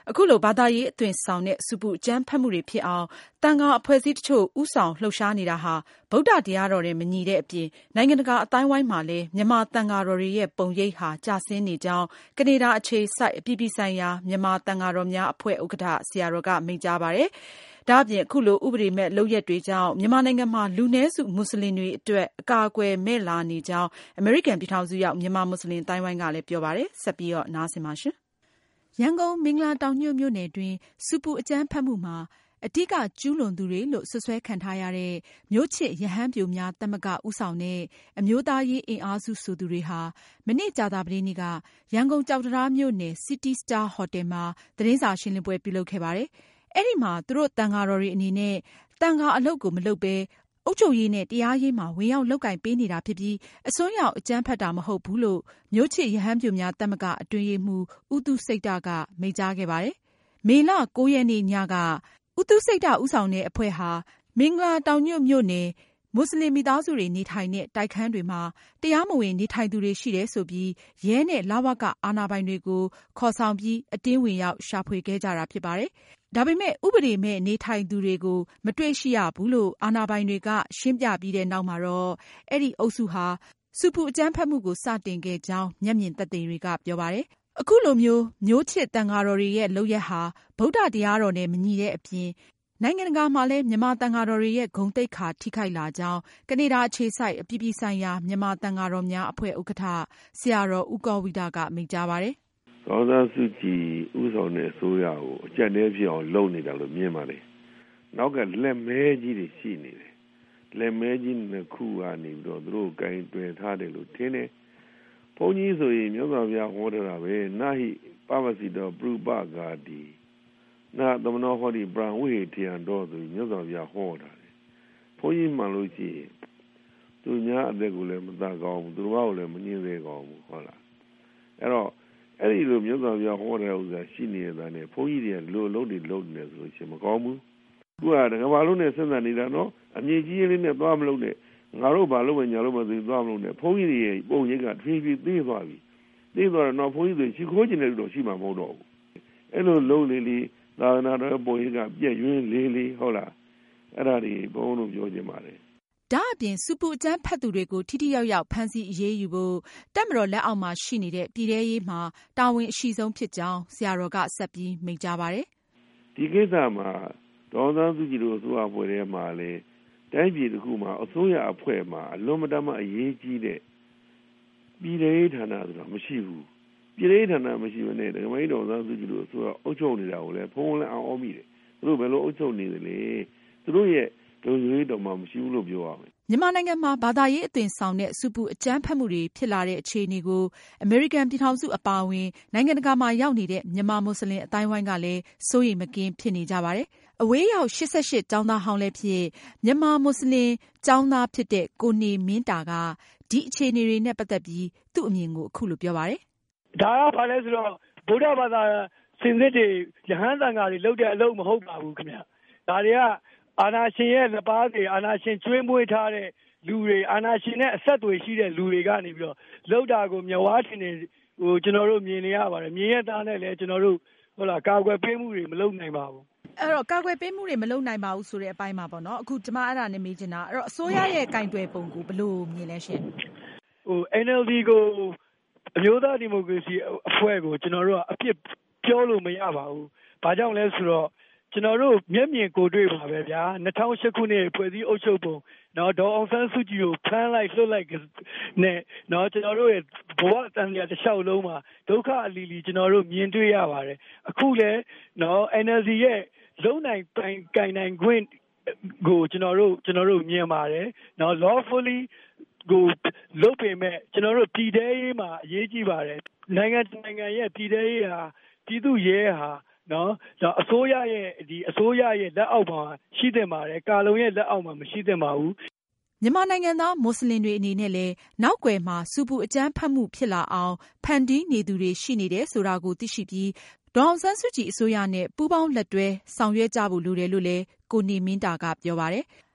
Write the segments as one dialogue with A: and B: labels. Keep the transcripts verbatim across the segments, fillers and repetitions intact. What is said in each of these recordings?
A: အခုလိုဘာသာရေးအသွင်ဆောင်တဲ့ဆူပူအကြမ်းဖက်မှုတွေဖြစ်အောင်သံဃာအဖွဲ့အစည်းတချို့ဥဆောင်လှုပ်ရှားနေတာဟာဗုဒ္ဓတရားတော်နဲ့မညီတဲ့အပြင်နိုင်ငံတကာအတိုင်းဝိုင်းမှာလည်းမြန်မာသံဃာတော်တွေရဲ့ပုံရိပ်ဟာကျဆင်းနေကြောင်းကနေဒါအခြေစိုက်အပြည်ပြည်ဆိုင်ရာမြန်မာသံဃာတော်များအဖွဲ့ဥက္ကဋ္ဌဆရာတော်ကမိန့်ကြားပါတယ်။ဒါ့အပြင်အခုလိုဥပဒေမဲ့လုပ်ရက်တွေကြောင့်မြန်မာနိုင်ငံမှာလူနည်းစုမွတ်စလင်တွေအတွက်အကာအကွယ်မဲ့လာနေကြောင်းအမေရိကန်ပြည်ထောင်စုရောက်မြန်မာမွတ်စလင်တိုင်းဝိုင်းကလည်းပြောပါတယ်။ဆက်ပြီးတော့နားဆင်ပါရှင်။ရန်ကုန်မင်္ဂလာတောင်ညွန့်မြို့နယ်တွင်စူပူအကြမ်းဖက်မှုမှာအဓိကကျူးလွန်သူတွေလို့ဆွဆွဲခံထားရတဲ့မျိုးချစ်ရဟန်းပြိုများသမဂ္ဂဦးဆောင်တဲ့အမျိုးသားရေးအင်အားစုဆိုသူတွေဟာမနေ့ကြာသပတေးနေ့ကရန်ကုန်ကျောက်တံတားမြို့နယ် City Star Hotel မှာသတင်းစာရှင်းလင်းပွဲပြုလုပ်ခဲ့ပါတယ်။အဲဒီမှာသူတို့တန်ဃာတော်တွေအနေနဲ့တန်ဃာအလုပ်ကိုမလုပ်ဘဲအုပ်ချုပ်ရေးနဲ့တရားရေးမှာဝင်ရောက်လုပ်ကင်ပေးနေတာဖြစ်ပြီးအစွန်းရောက်အကြမ်းဖက်တာမဟုတ်ဘူးလို့မျိုးချစ်ရဟန်းပြိုများသမဂ္ဂအတွင်းရေးမှူးဦးသူစိတ်တကမိန့်ကြားခဲ့ပါတယ်။မေလကိုးရက်နေ့ညကဦးသူစိတ်တဦးဆောင်တဲ့အဖွဲ့ဟာမင်္ဂလာတောင်ညွန့်မြို့နယ်မွတ်စလင်မိသားစုတွေနေထိုင်တဲ့တိုက်ခန်းတွေမှာတရားမဝင်နေထိုင်သူတွေရှိတယ်ဆိုပြီးရဲနဲ့လဝကအာဏာပိုင်တွေကိုခေါ်ဆောင်ပြီးအတင်းဝင်ရောက်ရှာဖွေခဲ့ကြတာဖြစ်ပါတယ်။ဒါပေမဲ့ဥပဒေမဲ့နေထိုင်သူတွေကိုမတွေ့ရှိရဘူးလို့အာဏာပိုင်တွေကရှင်းပြပြီးတဲ့နောက်မှာတော့အဲ့ဒီအုပ်စုဟာစူပူအကြမ်းဖက်မှုကိုစတင်ခဲ့ကြောင်းမျက်မြင်သက်သေတွေကပြောပါတယ်။အခုလိုမျိုးမျိုးချစ်တန်ဃာတော်တွေရဲ့လုပ်ရက်ဟာဗုဒ္ဓတရားတော်နဲ့မညီတဲ့အပြင်နိုင်ငံတကာမှာလည်းမြန်မာသံဃာတော်တွေရဲ့ဂုဏ်သိက္ခာထိခိုက်လာကြောင်းကနေဒါအခြေစိုက်အပြည်ပြည်ဆိုင်ရာမြန်မာသံဃာတော်များအဖွဲ့ဥက္ကဋ္ဌဆရာတော်ဦးကောဝိဒကမိန့်ကြားပါတယ်
B: ။ဒေါ်အောင်ဆန်းစုကြည်ဦးဆောင်တဲ့အစိုးရကိုအကြက်တဲဖြစ်အောင်လုပ်နေတာလို့မြင်ပါတယ်။နောက်ကလက်မဲကြီးတွေရှိနေတယ်။လက်မဲကြီးနှစ်ခုကနေပြီးတော့သူတို့ကင်တွင်ထားတယ်လို့ထင်တယ်။ဘုန်းကြီးဆိုရင်မြတ်စွာဘုရားဟောတာပဲနာဟိပဝစီတော်ပရုပဂါတိနာသမနောဟောဒီဗြဟ္ဝေထယံတော်ဆိုမြတ်စွာဘုရားဟောတာလေဘုန်းကြီးမှန်လို့ရှိရင်သူများအသက်ကိုလည်းမတတ်ကောင်းဘူးသူတော်ကိုလည်းမငြင်းသေးကောင်းဘူးဟုတ်လားအဲ့တော့အဲ့ဒီလိုမြတ်စွာဘုရားဟောတဲ့ဥစ္စာရှိနေတာနဲ့ဘုန်းကြီးတွေကလိုလုံးတွေလုံးနေဆိုလို့ရှိရင်မကောင်းဘူးသူကတကဘာလုံးနဲ့စဉ်းစားနေတာနော်အမြင့်ကြီးလေးနဲ့သွားမလို့နဲ့ငါတို့ဘာလို့မညာလို့မသိသွားမလို့နဲ့ဘုန်းကြီးတွေရဲ့ပုံရိပ်ကထွေးပြီးသေးသွားပြီသေးသွားတော့ဘုန်းကြီးတွေရှိခိုးကျင်တယ်လို့ရှိမှမဟုတ်တော့ဘူးအဲ့လိုလုံးလေးလေးသာသနာတော်ပုံရိပ်ကပြည့်ရွှင်လေးလေးဟုတ်လားအဲ့ဒါတွေဘုန်းတို့ပြောချင်ပါတယ်
A: ဒါအပြင်စူပူအကြမ်းဖက်သူတွေကိုထိထိရောက်ရောက်ဖမ်းဆီးအရေးယူဖို့တပ်မတော်လက်အောက်မှာရှိနေတဲ့ပြည်ထရေးမှာတာဝန်အရှိဆုံးဖြစ်ကြောင်းဆရာတော်ကဆက်ပြီးမိန့်ကြားပါတယ်
B: ဒီကိစ္စမှာဒေါ်သားစုကြည်တို့အစိုးရအဖွဲ့ထဲမှာလည်းတိုင်းပြည်တစ်ခုမှာအစိုးရအဖွဲ့မှာအလွန်မတမ်းအရေးကြီးတဲ့ပြည်ထရေးဌာနဆိုတာမရှိဘူးပြည်ထရေးဌာနမရှိဘဲနဲ့ဒကမကြီးဒေါ်သားစုကြည်တို့အစိုးရအုပ်ချုပ်နေတာကိုလည်းဖုံးလည်းအောင်အောင်မိတယ်သူတို့ဘယ်လိုအုပ်ချုပ်နေသလဲသူတို့ရဲ့လုံခြုံရေးတော်မှမရှိဘူးလို့ပြောရမယ်
A: မြန်မာနိုင်ငံမှာဘာသာရေးအသွင်ဆောင်တဲ့စူပူအကြမ်းဖက်မှုတွေဖြစ်လာတဲ့အခြေအနေကိုအမေရိကန်ပြည်ထောင်စုအပါအဝင်နိုင်ငံတကာမှာရောက်နေတဲ့မြန်မာမွတ်စလင်အတိုင်းဝိုင်းကလည်းစိုးရိမ်မကင်းဖြစ်နေကြပါတယ်။အဝေးရောက်ရှစ်ဆယ့်ရှစ်ကျောင်းသားဟောင်းလည်းဖြစ်မြန်မာမွတ်စလင်ကျောင်းသားဖြစ်တဲ့ကိုနေမင်းတာကဒီအခြေအနေတွေနဲ့ပတ်သက်ပြီးသူ့အမြင်ကိုအခုလိုပြောပါတယ်
C: ။ဒါကဘာလဲဆိုတော့ဗုဒ္ဓဘာသာစင်စစ်တွေယဟန်သံဃာတွေလုပ်တဲ့အလုပ်မဟုတ်ပါဘူးခင်ဗျ။ဒါတွေကအာနာရှင်ရဲ့လက်ပါးတွေအာနာရှင်ကျွေးမွေးထားတဲ့လူတွေအာနာရှင်နဲ့အဆက်အသွယ်ရှိတဲ့လူတွေကနေပြီးတော့လောက်တာကိုမျက်ဝါးထင်နေဟိုကျွန်တော်တို့မြင်နေရပါတယ်မြင်ရသားနဲ့လည်းကျွန်တော်တို့ဟုတ်လားကာကွယ်ပေးမှုတွေမလုပ်နိုင်ပါဘူး
A: အဲ့တော့ကာကွယ်ပေးမှုတွေမလုပ်နိုင်ပါဘူးဆိုတဲ့အပိုင်းမှာပေါ့နော်အခုကျွန်မအဲ့ဒါနဲ့မေးချင်တာအဲ့တော့အစိုးရရဲ့ကင်တွယ်ပုံကိုဘယ်လိုမြင်လဲရှင်
C: ဟို N L D ကိုအမျိုးသားဒီမိုကရေစီအဖွဲ့ကိုကျွန်တော်တို့ကအပြစ်ပြောလို့မရပါဘူးဘာကြောင့်လဲဆိုတော့ကျွန်တော်တို့မျက်မြင်ကိုယ်တွေ့ပါပဲဗျာ၂၀၀၈ခုနှစ်ဖွဲ့စည်းအုပ်ချုပ်ပုံနော်ဒေါ်အောင်ဆန်းစုကြည်ကိုဖမ်းလိုက်လွှတ်လိုက်နဲ့နော်ကျွန်တော်တို့ရဲ့ဘဝတန်ရာတစ်လျှောက်လုံးမှာဒုက္ခအလီလီကျွန်တော်တို့မြင်တွေ့ရပါတယ်အခုလဲနော် N L D ရဲ့လုံနိုင်ပိုင်ကင်နိုင်ခွင့်ကိုကျွန်တော်တို့ကျွန်တော်တို့မြင်ပါတယ်နော် lawfully ကိုလုပ်ပေမဲ့ကျွန်တော်တို့ပြည်ထရေးမှာအရေးကြီးပါတယ်နိုင်ငံနိုင်ငံရဲ့ပြည်ထရေးဟာပြည်သူ့ရဲဟာနော်ဒါအစိုးရရဲ့ဒီအစိုးရရဲ့လက်အောက်မှာရှိသင့်ပါတယ်ကာလုံရဲ့လက်အောက်မှာမရှိသင့်ပါဘူး
A: မြန်မာနိုင်ငံသားမွတ်စလင်တွေအနေနဲ့လည်းနောက်ွယ်မှာစူပူအကြမ်းဖက်မှုဖြစ်လာအောင်ဖန်တီးနေသူတွေရှိနေတယ်ဆိုတာကိုသိရှိပြီးဒေါ်အောင်ဆန်းစုကြည်အစိုးရနဲ့ပူးပေါင်းလက်တွဲဆောင်ရွက်ကြဖို့လိုတယ်လို့လည်းကိုနေမင်းတာကပြောပါတယ်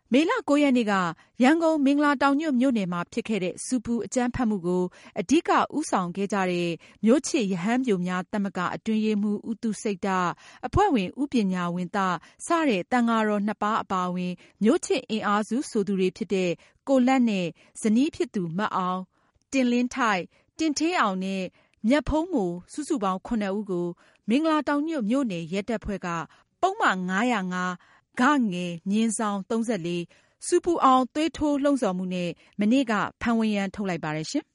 A: မေလ ၉ ရက်နေ့ကရန်ကုန်မင်္ဂလာတောင်ညွန့်မြို့နယ်မှာဖြစ်ခဲ့တဲ့ဆူပူအကြမ်းဖက်မှုကိုအဓိကဦးဆောင်ခဲ့ကြတဲ့မျိုးချစ်ရဟန်းပျိုများသမဂ္ဂအတွင်းရေးမှူးဦးသူစိတ်တ၊အဖွဲ့ဝင်ဦးပညာဝင်းသစတဲ့သံဃာတော်နှစ်ပါးအပါအဝင်မျိုးချစ်အင်အားစုဆိုသူတွေဖြစ်တဲ့ကိုလတ်နဲ့ဇနီးဖြစ်သူမတ်အောင်၊တင်လင်းထိုက်၊တင်ဌေးအောင်နဲ့မြတ်ဖုံးမိုစုစုပေါင်းခုနှစ်ဦးကိုမင်္ဂလာတောင်ညွန့်မြို့နယ်ရဲတပ်ဖွဲ့ကပုဒ်မ ၅၀၅ ဂ ၃၄ ဆူပူအောင်သွေးထိုးလှုံ့ဆော်မှုနဲ့မနေ့ကဖမ်းဝရမ်းထုတ်လိုက်ပါတယ်ရှင်